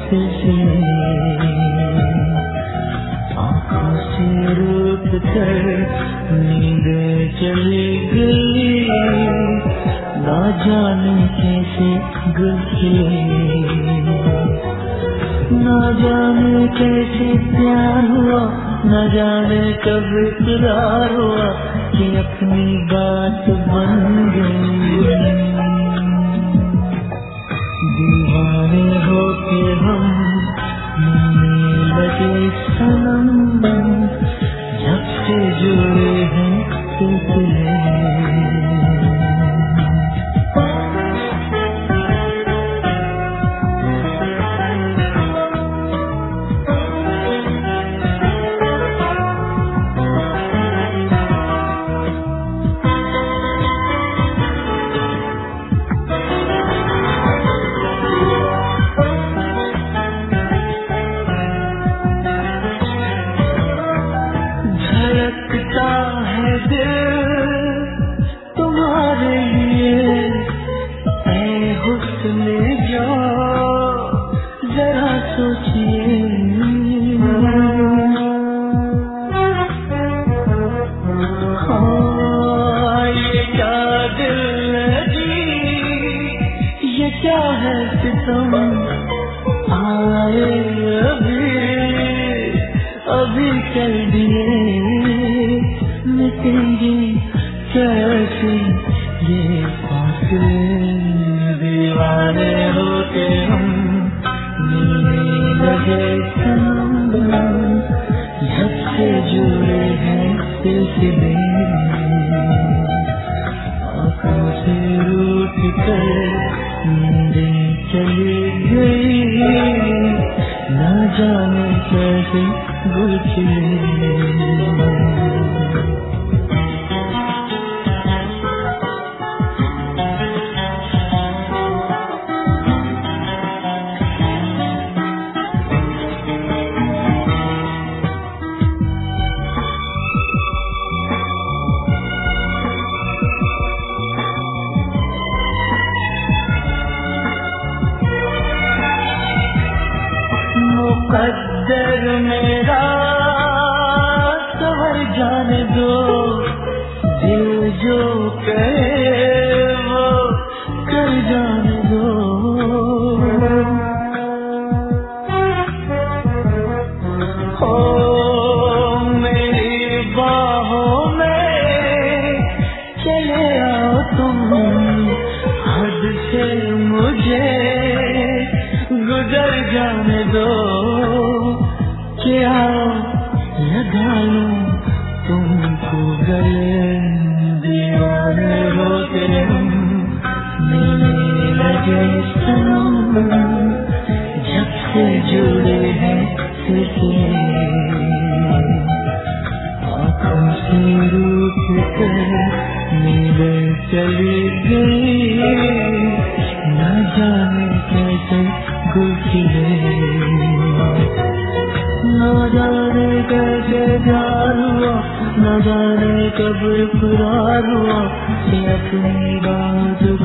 सिलसिले, आँखों से रूठ कर नींद चली गई, ना जाने कैसे गुल खिले, ना जाने कैसे प्यार हुआ, ना जाने कब इकरार हुआ कि अपनी बात बन गई। दीवाने होके हम मिलने लगे सनम, जब से जुड़े हैं सिलसिले। धड़कता है दिल तुम्हारे लिए, ऐ हुस्न जो जरा सोचिए, हाँ ये क्या दिल लगी, ये क्या है सितम, आए अभी कर दिए, मिटेंगे कैसे ये फासले। दीवाने होके हम मिलने लगे सनम, जब से जुड़े हैं सिलसिले, आँखों से रूठ कर नींदें चली गई, ना जाने कैसे गुल खिले। मुकद्दर मेरा सवर जाने दो, दिल जो कहे वो कर जाने दो। ओ मेरी बाहों में चले आओ तुम, हद से मुझे गुजर जाने दो, क्या लगा लूं तुमको गले। दीवाने होते हम मिलने लगे सनम, जब से जुड़े हैं सिलसिले, आँखों से रूठ कर नींद चली गई, न जाने कैसे गुल खिले, न जाने कैसे प्यार हुआ, न जाने कब इकरार हुआ कि अपनी बात